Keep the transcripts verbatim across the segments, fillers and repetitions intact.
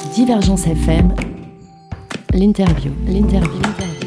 Divergence F M, l'interview, l'interview.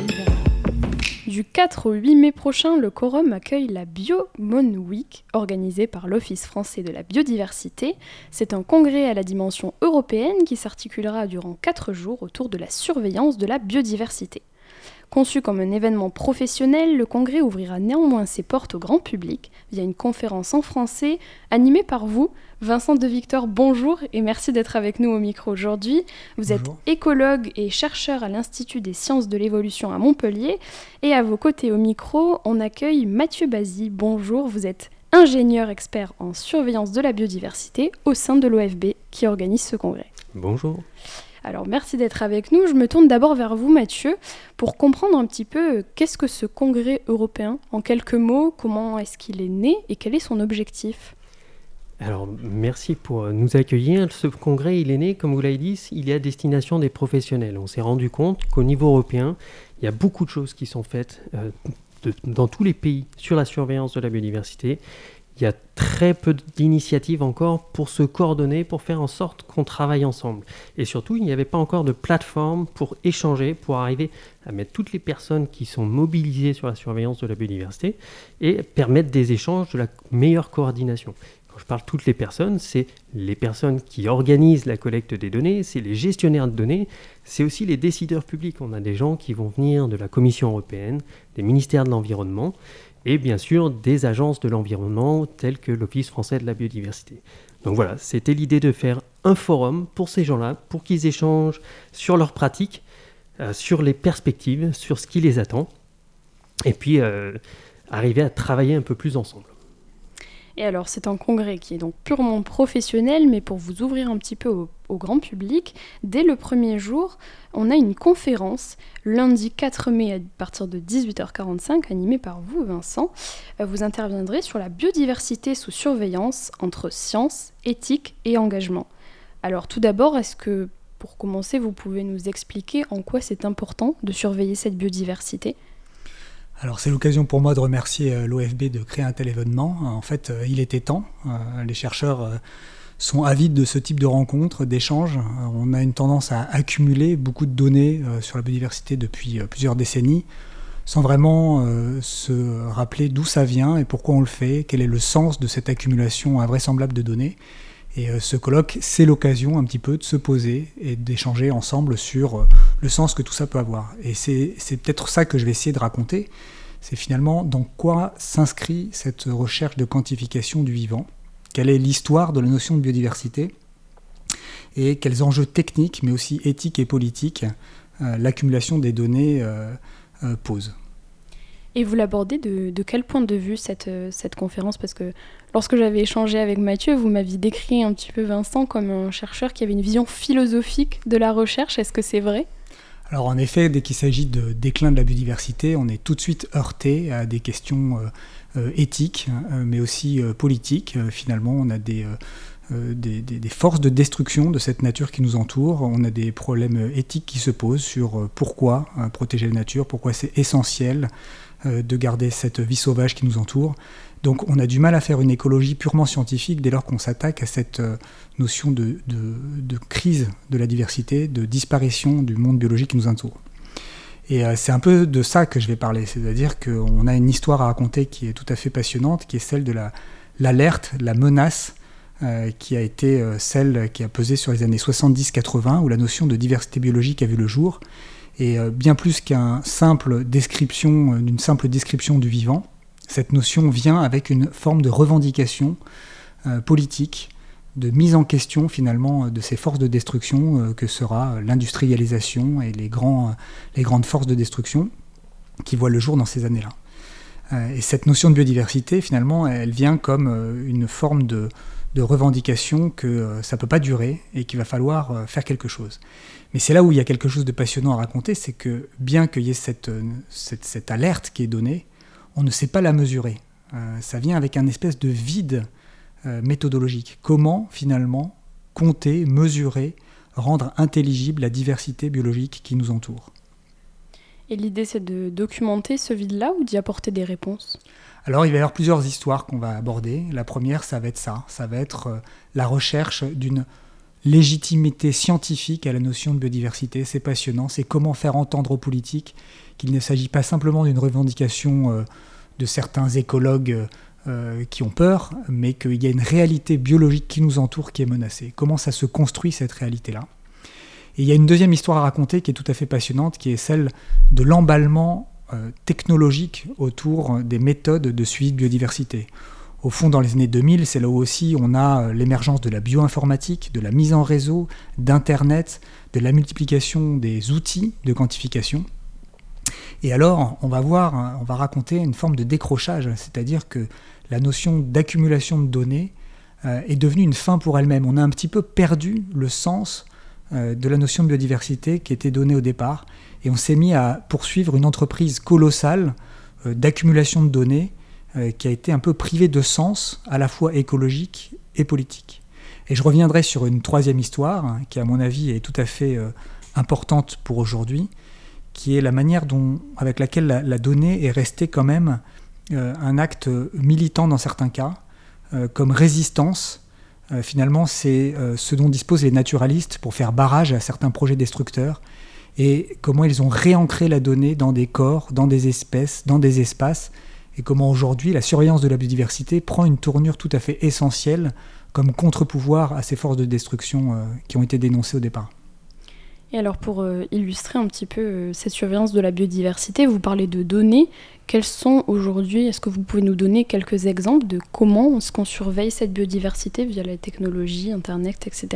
Du quatre au huit mai prochain, le Quorum accueille la Biomon Week, organisée par l'Office français de la biodiversité. C'est un congrès à la dimension européenne qui s'articulera durant quatre jours autour de la surveillance de la biodiversité. Conçu comme un événement professionnel, le congrès ouvrira néanmoins ses portes au grand public via une conférence en français animée par vous. Vincent De Victor, bonjour et merci d'être avec nous au micro aujourd'hui. Vous Bonjour. êtes écologue et chercheur à l'Institut des sciences de l'évolution à Montpellier. Et à vos côtés au micro, on accueille Mathieu Bazy. Bonjour, vous êtes ingénieur expert en surveillance de la biodiversité au sein de l'O F B qui organise ce congrès. Bonjour. Alors merci d'être avec nous. Je me tourne d'abord vers vous Mathieu pour comprendre un petit peu euh, qu'est-ce que ce congrès européen. En quelques mots, comment est-ce qu'il est né et quel est son objectif ? Alors, merci pour nous accueillir. Ce congrès, il est né, comme vous l'avez dit, il est à destination des professionnels. On s'est rendu compte qu'au niveau européen, il y a beaucoup de choses qui sont faites euh, de, dans tous les pays sur la surveillance de la biodiversité. Il y a très peu d'initiatives encore pour se coordonner, pour faire en sorte qu'on travaille ensemble. Et surtout, il n'y avait pas encore de plateforme pour échanger, pour arriver à mettre toutes les personnes qui sont mobilisées sur la surveillance de la biodiversité et permettre des échanges de la meilleure coordination. Quand je parle de toutes les personnes, c'est les personnes qui organisent la collecte des données, c'est les gestionnaires de données, c'est aussi les décideurs publics. On a des gens qui vont venir de la Commission européenne, des ministères de l'Environnement, et bien sûr des agences de l'environnement telles que l'Office français de la biodiversité. Donc voilà, c'était l'idée de faire un forum pour ces gens-là, pour qu'ils échangent sur leurs pratiques, euh, sur les perspectives, sur ce qui les attend, et puis euh, arriver à travailler un peu plus ensemble. Et alors, c'est un congrès qui est donc purement professionnel, mais pour vous ouvrir un petit peu au, au grand public, dès le premier jour, on a une conférence, lundi quatre mai à partir de dix-huit heures quarante-cinq, animée par vous, Vincent. Vous interviendrez sur la biodiversité sous surveillance entre science, éthique et engagement. Alors, tout d'abord, est-ce que, pour commencer, vous pouvez nous expliquer en quoi c'est important de surveiller cette biodiversité ? Alors c'est l'occasion pour moi de remercier l'O F B de créer un tel événement. En fait, il était temps. Les chercheurs sont avides de ce type de rencontres, d'échanges. On a une tendance à accumuler beaucoup de données sur la biodiversité depuis plusieurs décennies, sans vraiment se rappeler d'où ça vient et pourquoi on le fait, quel est le sens de cette accumulation invraisemblable de données. Et ce colloque, c'est l'occasion un petit peu de se poser et d'échanger ensemble sur le sens que tout ça peut avoir. Et c'est, c'est peut-être ça que je vais essayer de raconter. C'est finalement dans quoi s'inscrit cette recherche de quantification du vivant, quelle est l'histoire de la notion de biodiversité et quels enjeux techniques, mais aussi éthiques et politiques, euh, l'accumulation des données euh, euh, pose. Et vous l'abordez de, de quel point de vue cette, cette conférence ? Parce que lorsque j'avais échangé avec Mathieu, vous m'aviez décrit un petit peu Vincent comme un chercheur qui avait une vision philosophique de la recherche. Est-ce que c'est vrai ? Alors en effet, dès qu'il s'agit de déclin de la biodiversité, on est tout de suite heurté à des questions euh, euh, éthiques, euh, mais aussi euh, politiques. Euh, finalement, on a des... Euh, Euh, des, des, des forces de destruction de cette nature qui nous entoure. On a des problèmes éthiques qui se posent sur euh, pourquoi euh, protéger la nature, pourquoi c'est essentiel euh, de garder cette vie sauvage qui nous entoure. Donc on a du mal à faire une écologie purement scientifique dès lors qu'on s'attaque à cette euh, notion de, de, de crise de la diversité, de disparition du monde biologique qui nous entoure. Et euh, c'est un peu de ça que je vais parler, c'est-à-dire qu'on a une histoire à raconter qui est tout à fait passionnante, qui est celle de la, l'alerte, la menace, Euh, qui a été euh, celle qui a pesé sur les années soixante-dix quatre-vingts, où la notion de diversité biologique a vu le jour. Et euh, bien plus qu'une simple description, euh, d'une simple description du vivant, cette notion vient avec une forme de revendication euh, politique, de mise en question finalement de ces forces de destruction euh, que sera l'industrialisation et les, grands, euh, les grandes forces de destruction qui voient le jour dans ces années-là. Euh, et cette notion de biodiversité, finalement, elle vient comme euh, une forme de de revendication que euh, ça ne peut pas durer et qu'il va falloir euh, faire quelque chose. Mais c'est là où il y a quelque chose de passionnant à raconter, c'est que bien qu'il y ait cette, euh, cette, cette alerte qui est donnée, on ne sait pas la mesurer. Euh, ça vient avec un espèce de vide euh, méthodologique. Comment finalement compter, mesurer, rendre intelligible la diversité biologique qui nous entoure ? Et l'idée, c'est de documenter ce vide-là ou d'y apporter des réponses ? Alors, il va y avoir plusieurs histoires qu'on va aborder. La première, ça va être ça. Ça va être euh, la recherche d'une légitimité scientifique à la notion de biodiversité. C'est passionnant, c'est comment faire entendre aux politiques qu'il ne s'agit pas simplement d'une revendication euh, de certains écologues euh, qui ont peur, mais qu'il y a une réalité biologique qui nous entoure qui est menacée. Comment ça se construit cette réalité-là ? Et il y a une deuxième histoire à raconter qui est tout à fait passionnante, qui est celle de l'emballement euh, technologique autour des méthodes de suivi de biodiversité. Au fond, dans les années deux mille, c'est là où aussi on a l'émergence de la bioinformatique, de la mise en réseau, d'Internet, de la multiplication des outils de quantification. Et alors, on va voir, on va raconter une forme de décrochage, c'est-à-dire que la notion d'accumulation de données euh, est devenue une fin pour elle-même. On a un petit peu perdu le sens euh, de la notion de biodiversité qui était donnée au départ, et on s'est mis à poursuivre une entreprise colossale euh, d'accumulation de données euh, qui a été un peu privée de sens, à la fois écologique et politique. Et je reviendrai sur une troisième histoire, hein, qui à mon avis est tout à fait euh, importante pour aujourd'hui, qui est la manière dont, avec laquelle la, la donnée est restée quand même euh, un acte militant dans certains cas, euh, comme résistance. Euh, finalement, c'est euh, ce dont disposent les naturalistes pour faire barrage à certains projets destructeurs, et comment ils ont réancré la donnée dans des corps, dans des espèces, dans des espaces, et comment aujourd'hui la surveillance de la biodiversité prend une tournure tout à fait essentielle comme contre-pouvoir à ces forces de destruction euh, qui ont été dénoncées au départ. Et alors pour euh, illustrer un petit peu euh, cette surveillance de la biodiversité, vous parlez de données. Quelles sont aujourd'hui, est-ce que vous pouvez nous donner quelques exemples de comment est-ce qu'on surveille cette biodiversité via la technologie, Internet, et cetera ?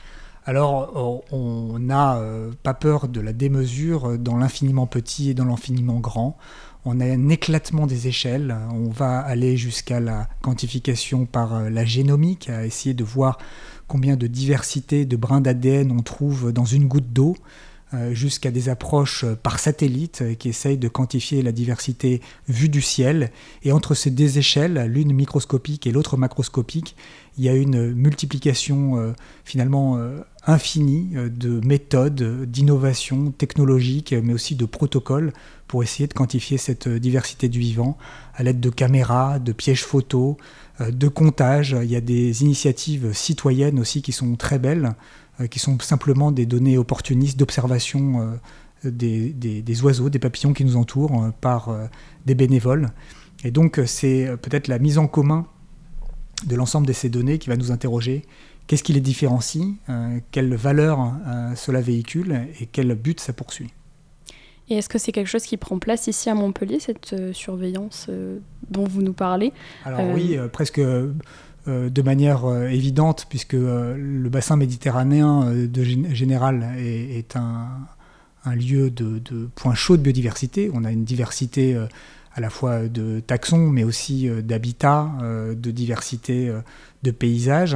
Alors, on n'a euh, pas peur de la démesure dans l'infiniment petit et dans l'infiniment grand. On a un éclatement des échelles. On va aller jusqu'à la quantification par euh, la génomique, à essayer de voir combien de diversité de brins d'A D N on trouve dans une goutte d'eau, euh, jusqu'à des approches par satellite euh, qui essayent de quantifier la diversité vue du ciel. Et entre ces deux échelles, l'une microscopique et l'autre macroscopique, il y a une multiplication euh, finalement euh, infinie euh, de méthodes, d'innovations technologiques, mais aussi de protocoles pour essayer de quantifier cette diversité du vivant à l'aide de caméras, de pièges photos, euh, de comptages. Il y a des initiatives citoyennes aussi qui sont très belles, euh, qui sont simplement des données opportunistes d'observation euh, des, des, des oiseaux, des papillons qui nous entourent euh, par euh, des bénévoles. Et donc c'est peut-être la mise en commun de l'ensemble de ces données qui va nous interroger. Qu'est-ce qui les différencie, euh, quelle valeur euh, cela véhicule et quel but ça poursuit. Et est-ce que c'est quelque chose qui prend place ici à Montpellier, cette euh, surveillance euh, dont vous nous parlez ? Alors euh... oui, euh, presque euh, de manière euh, évidente, puisque euh, le bassin méditerranéen euh, de gé- général est, est un, un lieu de, de point chaud de biodiversité. On a une diversité euh, à la fois de taxons, mais aussi euh, d'habitats, euh, de diversité euh, de paysages.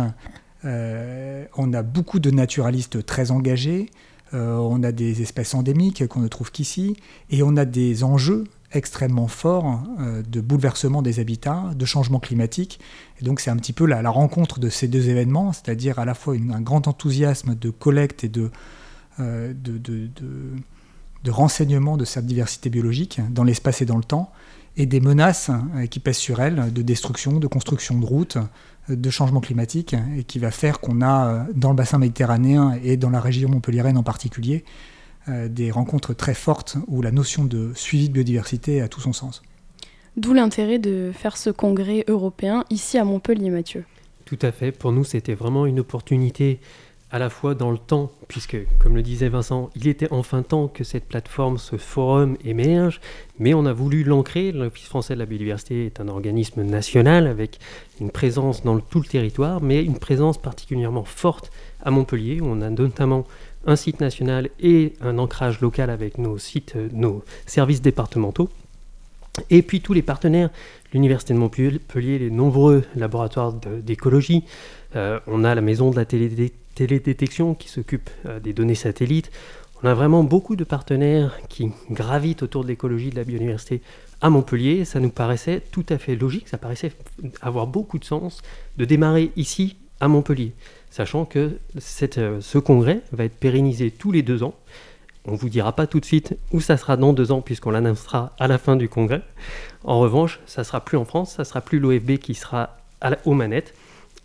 Euh, on a beaucoup de naturalistes très engagés, euh, on a des espèces endémiques qu'on ne trouve qu'ici, et on a des enjeux extrêmement forts euh, de bouleversement des habitats, de changement climatique. Et donc c'est un petit peu la, la rencontre de ces deux événements, c'est-à-dire à la fois une, un grand enthousiasme de collecte et de, euh, de, de, de, de renseignement de cette diversité biologique dans l'espace et dans le temps, et des menaces euh, qui pèsent sur elle, de destruction, de construction de routes, de changement climatique, et qui va faire qu'on a dans le bassin méditerranéen et dans la région montpelliéraine en particulier euh, des rencontres très fortes où la notion de suivi de biodiversité a tout son sens. D'où l'intérêt de faire ce congrès européen ici à Montpellier, Mathieu. Tout à fait. Pour nous, c'était vraiment une opportunité à la fois dans le temps, puisque, comme le disait Vincent, il était enfin temps que cette plateforme, ce forum émerge, mais on a voulu l'ancrer. L'Office français de la biodiversité est un organisme national avec une présence dans le, tout le territoire, mais une présence particulièrement forte à Montpellier, où on a notamment un site national et un ancrage local avec nos sites, nos services départementaux. Et puis tous les partenaires, l'Université de Montpellier, les nombreux laboratoires de, d'écologie, euh, on a la maison de la télé, télédétection qui s'occupe euh, des données satellites. On a vraiment beaucoup de partenaires qui gravitent autour de l'écologie, de la biodiversité à Montpellier. Ça nous paraissait tout à fait logique, ça paraissait avoir beaucoup de sens de démarrer ici à Montpellier, sachant que cette, euh, ce congrès va être pérennisé tous les deux ans. On ne vous dira pas tout de suite où ça sera dans deux ans, puisqu'on l'annoncera à la fin du congrès. En revanche, ça ne sera plus en France, ça ne sera plus l'O F B qui sera à la, aux manettes.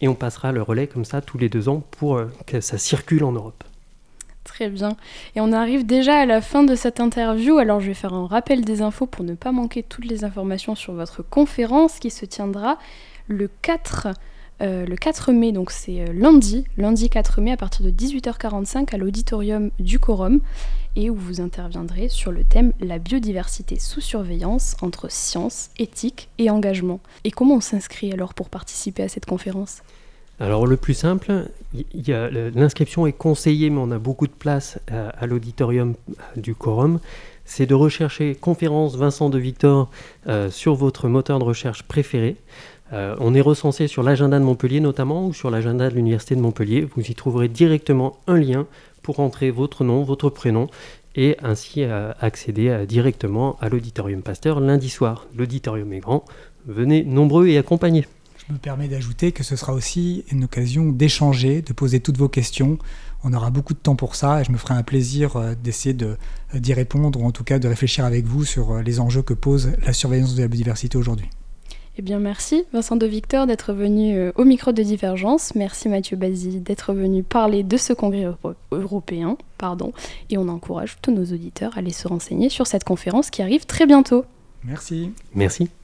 et on passera le relais comme ça tous les deux ans pour euh, que ça circule en Europe. Très bien. Et on arrive déjà à la fin de cette interview, alors je vais faire un rappel des infos pour ne pas manquer toutes les informations sur votre conférence qui se tiendra le quatre, euh, le quatre mai, donc c'est euh, lundi, lundi quatre mai à partir de dix-huit heures quarante-cinq à l'auditorium du Quorum, et où vous interviendrez sur le thème « La biodiversité sous surveillance entre science, éthique et engagement ». Et comment on s'inscrit alors pour participer à cette conférence ? Alors le plus simple, y y a, l'inscription est conseillée, mais on a beaucoup de place à, à l'auditorium du Quorum, c'est de rechercher conférence Vincent de Victor euh, sur votre moteur de recherche préféré. Euh, on est recensé sur l'agenda de Montpellier notamment, ou sur l'agenda de l'Université de Montpellier. Vous y trouverez directement un lien pour entrer votre nom, votre prénom, et ainsi euh, accéder euh, directement à l'auditorium Pasteur lundi soir. L'auditorium est grand, venez nombreux et accompagnés. Je me permets d'ajouter que ce sera aussi une occasion d'échanger, de poser toutes vos questions. On aura beaucoup de temps pour ça et je me ferai un plaisir d'essayer de, d'y répondre, ou en tout cas de réfléchir avec vous sur les enjeux que pose la surveillance de la biodiversité aujourd'hui. Eh bien merci Vincent de Victor d'être venu au micro de Divergence. Merci Mathieu Bazzi d'être venu parler de ce congrès euro- européen. Pardon. Et on encourage tous nos auditeurs à aller se renseigner sur cette conférence qui arrive très bientôt. Merci. Merci.